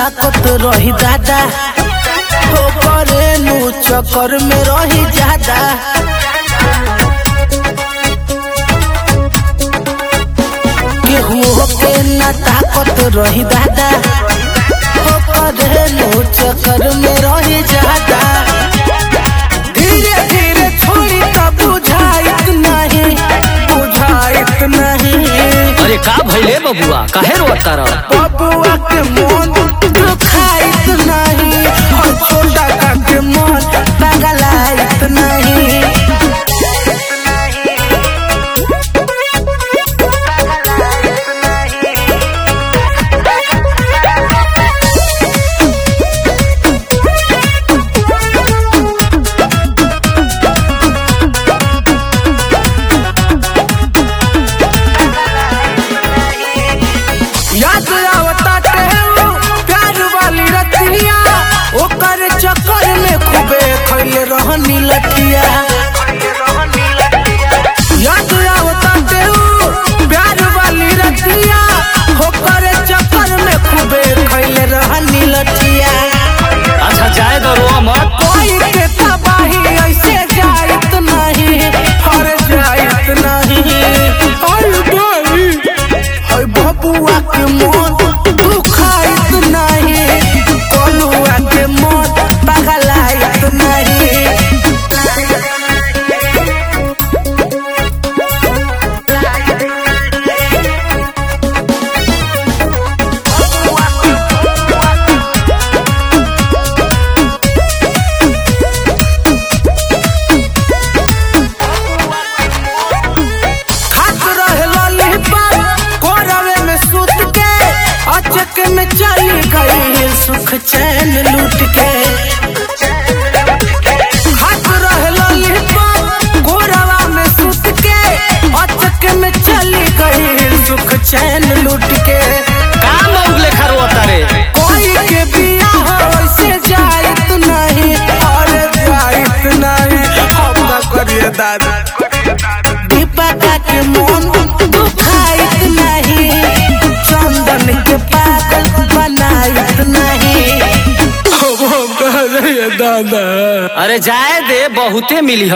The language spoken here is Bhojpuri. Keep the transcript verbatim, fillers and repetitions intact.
ताकत रही दादा हो करेलू चक्कर में रही ज्यादा। केहू के ना ताकत रही दादा हो करेलू चक्कर में रही ज्यादा। धीरे धीरे छोड़ी तब बुझाइत नहीं बुझाइत नहीं। अरे का भइले बबुआ काहे रोता रह? बबुआ के मन दुखाइत नहीं और छोटा का के मन पगलाइत नहीं। याद आवता टेहू प्यार वाली रतिया ओकर चक्कर में खूबे खइले रहनी लतिया। याद आवता टेहू प्यार वाली रतिया ओकर चक्कर में खूबे खइले रहनी लतिया। अच्छा जाए दो रो मत। कोई के तबाही ऐसे जाइत नहीं हर जाइत नहीं। और भाई और बबुआ के मन दुखाइत नहीं बबुआ के मन पगलाइत नहीं। खात रहे लॉलीपॉप कोरवे में सूत के अचक में चली गई सुख चैन लूट के। खात रहे लॉलीपॉप कोरवा में सूत के अचक में चली गई सुख चैन लूट के। का लोग लेखा रोता रे? कोई के बिया हो वैसे जाइत नहीं और जाइत नहीं। हम का करिए दादा दीपका के मन दुखाइत नहीं चंदन के पागल बनाइत नहीं। हम हम कह रहे दादा अरे जाए दे बहुते मिली।